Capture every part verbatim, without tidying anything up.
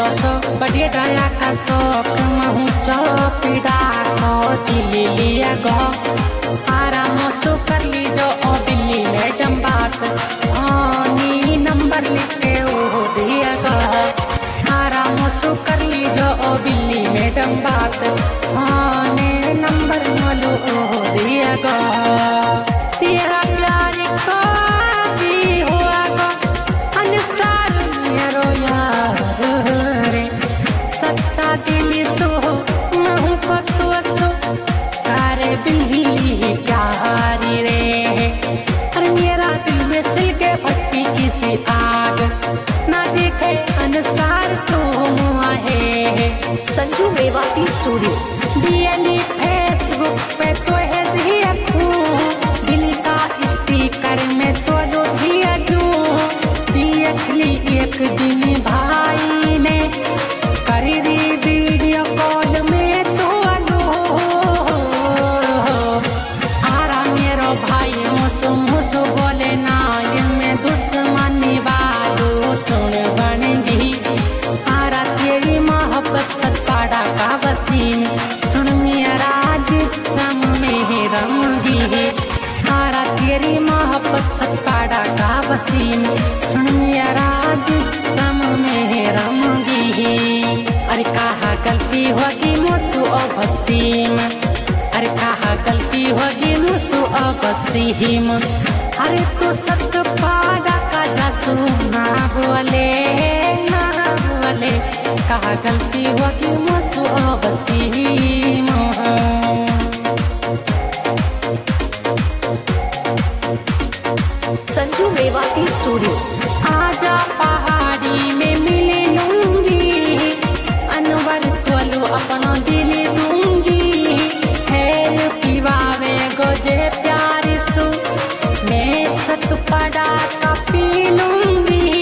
तो सो बढ़िया डाया का शौक महू चौपीदा को दिल्ली लिया गो आराम सो कर ली जो ओ दिल्ली मैडम बात आनी नंबर लिख के वो दिया गो आराम सो कर ली जो ओ दिल्ली मैडम बात आने नंबर मालू ओ दिया गो तेरा प्यार को भी हुआ गो अनसार मेरो यार रे सच्चा दिल सो महू को तो सो तारे बिल्ली प्यारी रे अरे मेरा दिल में सिल के भट्टी किसी आग ना देखे अनसार तुम आहे संजू मेवाती स्टूडियो डीएलई फेसबुक पे तो है दिया दिल का स्टिकर में तो लो दिया जो देख ली एक दिन भाई ने करी दी वीडियो कॉल में तो लो आरा मेरो भाई मुसु मुसु बोले ना ये में दुश्मनी वालो सुन बनेगी आरा तेरी मोहब्बत सतपाड़ा का वसीम सुन मेरा जिस्म में रंगी आरा तेरी मोहब्बत सतपाड़ा का वसीम सुन मेरा जिस्म में रंगी अरे कहा गलती होगी मुझसे ओ वसीम अरे कहा गलती होगी मुझसे ओ वसीम अरे तो सतपाड़ा का जासू ना बोले ना बोले कहा गलती होगी मुझसे ओ वसीम संजू मेवाती स्टूडियो आजा पहाड़ी में मिले लूंगी अनवर तोलो अपना दिल दूंगी हेल पिवावे गोजे प्यार सु मैं सतपाड़ा का पी लूंगी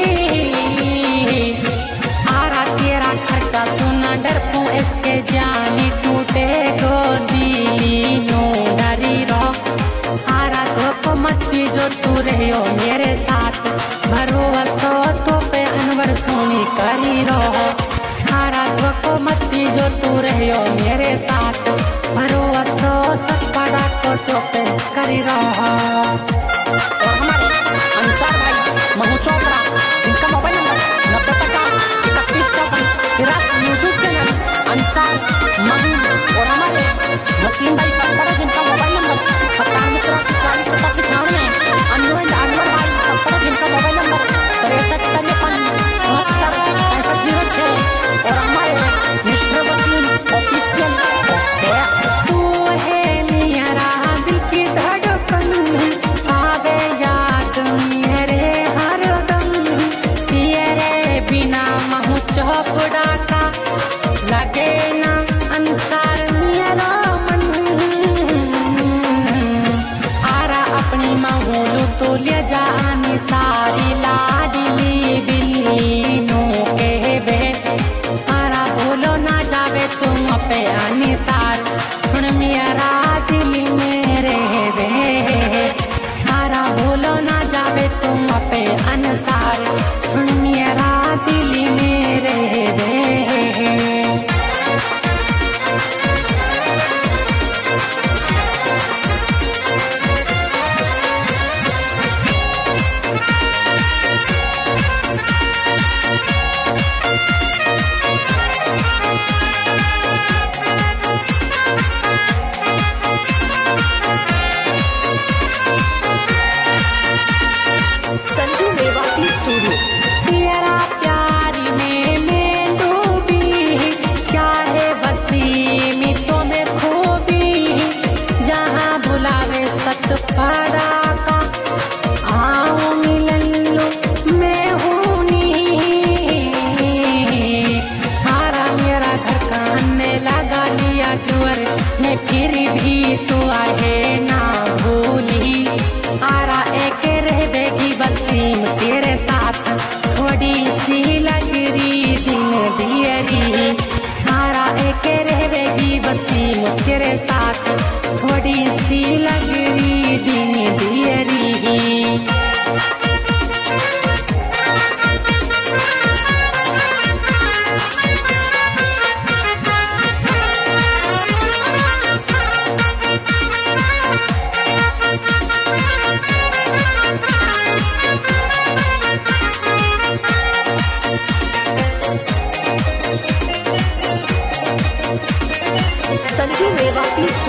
आरा तेरा खर्चा सुना डर को इसके जानी टूटे गो दिली नो डरी रो आरा धोखो मत जो तू रहो मेरे साथ भरोसा तो पे अनवर सोनी करी रहो आरा धोखो मत जो तू रहो मेरे साथ भरोसा सतपाड़ा को तो पे करी रहो और हमारे अंसार भाई महू चोपड़ा जिनका मोबाइल नंबर नब्बे पचास इकतीस चौपन तिरासी यूट्यूब चैनल अंसार महू और हमारे वसीम भाई सतपाड़ा जिनका मोबाइल नंबर सत्तानवे तिरासी चालीस सतासी छियानवे अनवर अनवर भाई सतपाड़ा जिनका मोबाइल नंबर तिरसठ तिरपन उनहत्तर पैंसठ जीरो छः और हमारे मिस्टर वसीम ऑफिशियल तू है मेरा दिल की धड़कन आवे याद मेरे हर दम तेरे बिना महू चौपड़ा का लगे ना अंसार मेरा मन आरा अपनी महूलू तो ले जानी सारी लाडली बिल्ली नो के बे आरा बोलो ना जावे तुम पे अनिसार सुन मेरा दिल मेरे बे आरा बोलो ना जावे तुम पे अनसार सुन मेरा दिल मेरे बे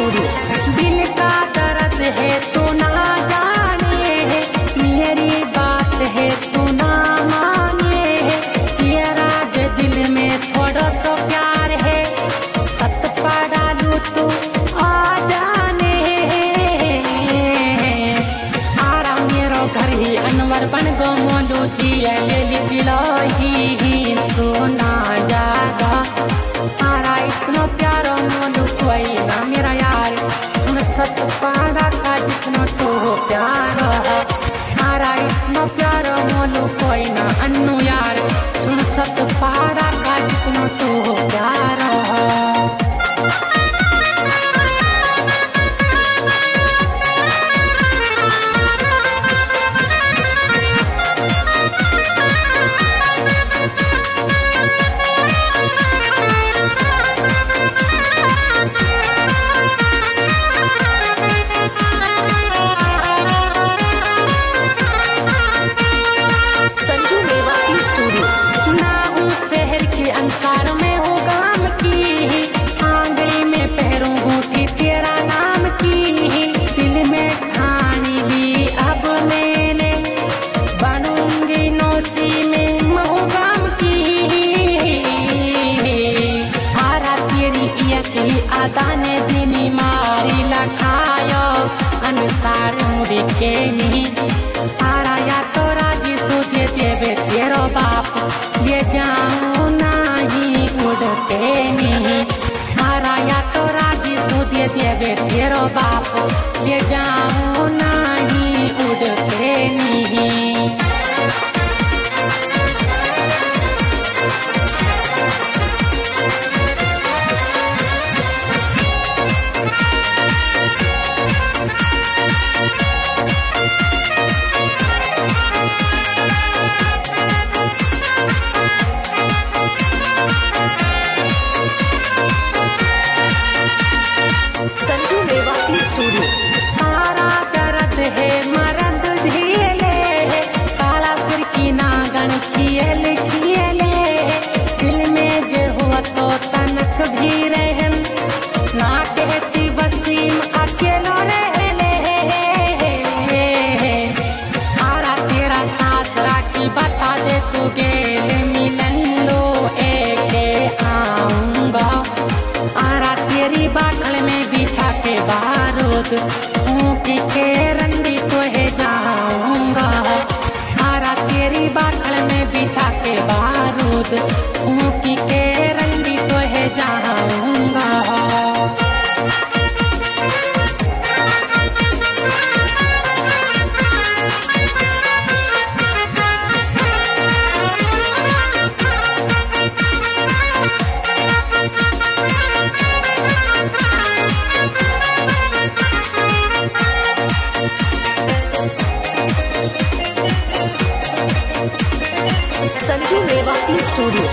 स्टूडियो। दिल का दर्द है तू ना जाने है, मेरी बात है तू ना माने है, तेरा जो दिल में थोड़ा सा प्यार है, सत पड़ा लू तू आ जाने आरा मेरो घर ही अनवर बन गो मोलू जी लेली पिलाई ही सोना जादा आरा इतना प्यारो मोलू कोई ना मेरा यार सुन सत पाड़ा का जितना तो प्यारो आरा इतना प्यारो मोलू कोई ना अन्नू यार सुन सत पाड़ा का जितना तो प्यारो संजू मेवाती स्टूडियो। ना हूँ शहर के अंसार में हूँ गाम की, आंगली में पैरों घूटी तेरा नाम की, दिल में ठानी ली अब मैंने बनूंगी नौसी में महू गाम की आरा तेरी यकी आदा ने दिनी मारी लखायो अनुसार मुड़ी के नी आरा या तो राजी सोचे देवे तेरो बाप ले जाऊं नहीं उड़ते नहीं आरा या तो राजी सोचे देवे तेरो बाप ले जाऊं नहीं उड़ते नहीं संजू मेवाती स्टूडियो। सारा दर्द है मरद झेले है, काला सिर की नागन खियल खियले दिल में जो हुआ तो तनक भी रहम ना कहती वसीम अकेलो रहले आरा तेरा सासरा की बता दे तू गेल मिलन लो एक आऊंगा आरा तेरी बाखल में बिछा के बारूद ऊँकी के रंडी तो है जाऊंगा आरा तेरी बाखल में बिछा के बारूद ऊँकी के रंडी तो है जाऊंगा संजू मेवाती स्टूडियो।